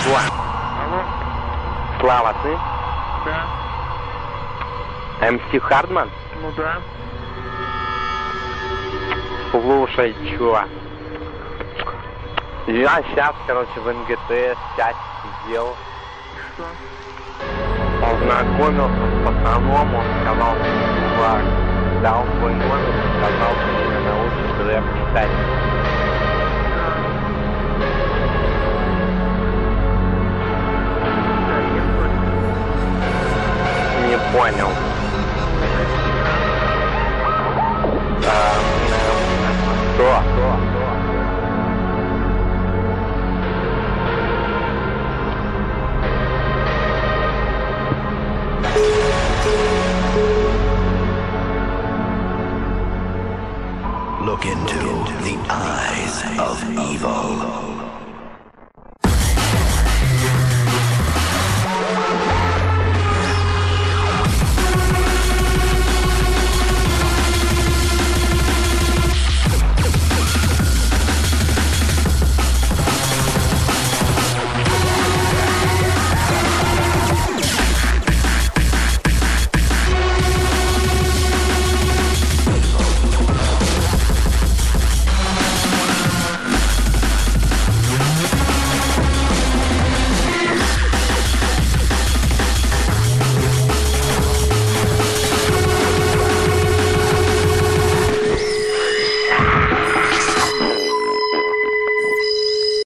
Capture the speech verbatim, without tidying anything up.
Алло, Слава, ты? да, эм си Хардман? ну да. Слушай, чё? Я сейчас, короче, в эн гэ тэ пять сидел, Что? познакомился с пацаном, он сказал, чувак, дал свой номер, сказал, что меня научит рэп читать. Не понял. А, что? Что? Look into the eyes of evil.